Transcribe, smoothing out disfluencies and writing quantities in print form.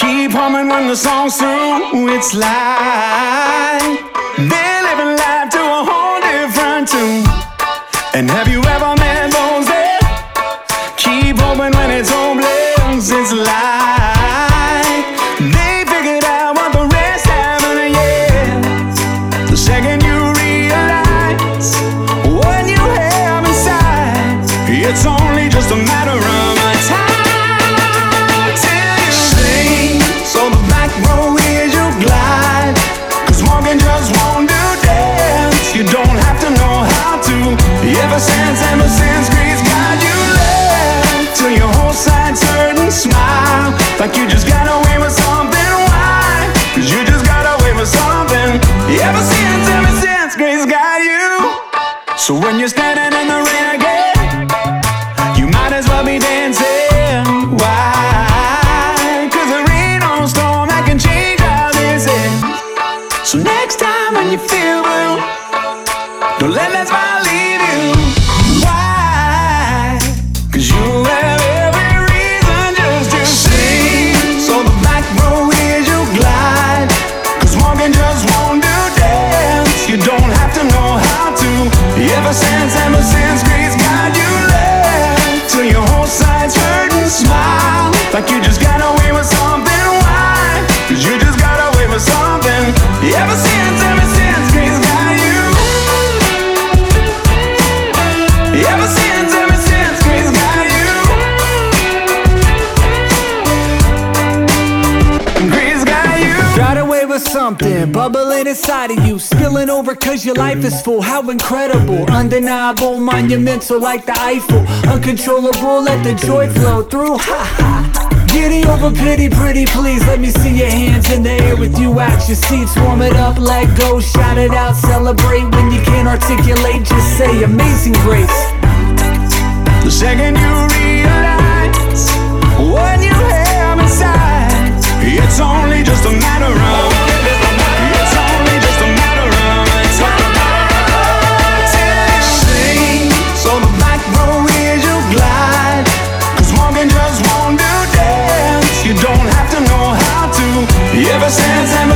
Keep humming when the song's through. It's like they're living life to a whole different tune. And have you ever met those that keep hoping when it's hopeless? It's like they figured out what the rest haven't yet. The second you realize what you have inside, it's only just a matter of time. You don't have to know how to. Ever since grace got you left, till your whole side's hurt and smile, like you just got away with something. Why? Cause you just got away with something. Ever since grace got you. So when you're standing in the rain again, you might as well be dancing. Why? Cause there ain't no storm that can change how this ends. So next time when you feel blue, don't let that smile leave you. Why? Cause you have every reason just to sing. So the back row is you glide, cause walking just won't do dance. You don't have to know how to. Ever since grace got you left, till your whole side's hurt and smile, like you just got away with something. Why? Cause you just got away with something. Ever since grace got you. Ever since grace got you. Grace got you. Got away with something, bubbling inside of you, spilling over cause your life is full. How incredible, undeniable, monumental like the Eiffel. Uncontrollable, let the joy flow through. Ha ha. Giddy over pity, pretty please. Let me see your hands in the air with you at your seats. Warm it up, let go, shout it out, celebrate. When you can't articulate, just say amazing grace. The second you realize what you have inside, it's only just a matter of. It's only just a matter of time. Sing, so the back row is you glide, cause walking just won't do dance. You don't have to know how to. Ever since